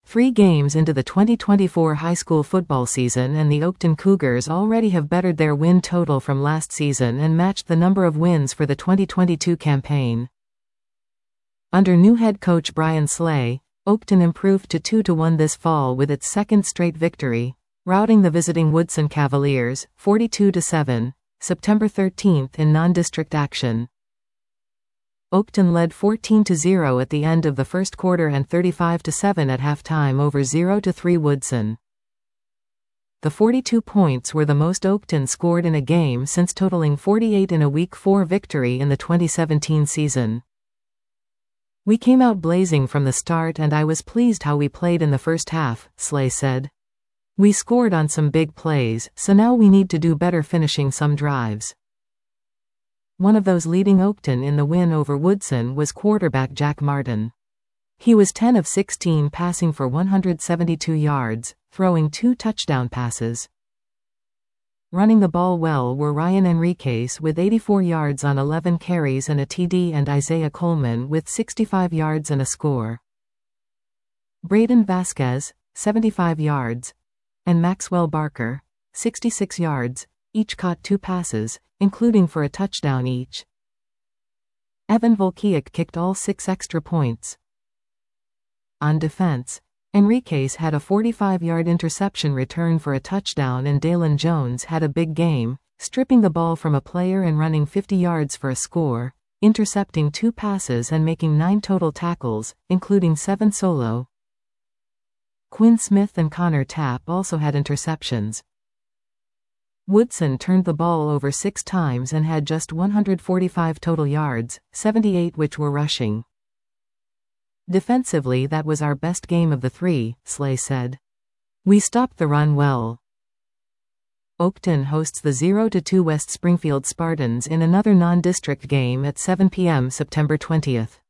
3 games into the 2024 high school football season, and the Oakton Cougars already have bettered their win total from last season and matched the number of wins for the 2022 campaign. Under new head coach Brian Slay, Oakton improved to 2-1 this fall with its second straight victory, routing the visiting Woodson Cavaliers, 42-7, September 13 in non-district action. Oakton led 14-0 at the end of the first quarter and 35-7 at halftime over 0-3 Woodson. The 42 points were the most Oakton scored in a game since totaling 48 in a Week 4 victory in the 2017 season. "We came out blazing from the start and I was pleased how we played in the first half," Slay said. "We scored on some big plays, so now we need to do better finishing some drives." One of those leading Oakton in the win over Woodson was quarterback Jack Martin. He was 10 of 16 passing for 172 yards, throwing 2 touchdown passes. Running the ball well were Ryan Enriquez with 84 yards on 11 carries and a TD, and Isaiah Coleman with 65 yards and a score. Braden Vasquez, 75 yards, and Maxwell Barker, 66 yards, each caught 2 passes, including for a touchdown each. Evan Volkiak kicked all 6 extra points. On defense, Enriquez had a 45-yard interception return for a touchdown, and Dalen Jones had a big game, stripping the ball from a player and running 50 yards for a score, intercepting 2 passes and making 9 total tackles, including 7 solo. Quinn Smith and Connor Tapp also had interceptions. Woodson turned the ball over 6 times and had just 145 total yards, 78 which were rushing. "Defensively, that was our best game of the 3, Slay said. "We stopped the run well." Oakton hosts the 0-2 West Springfield Spartans in another non-district game at 7 p.m. September 20.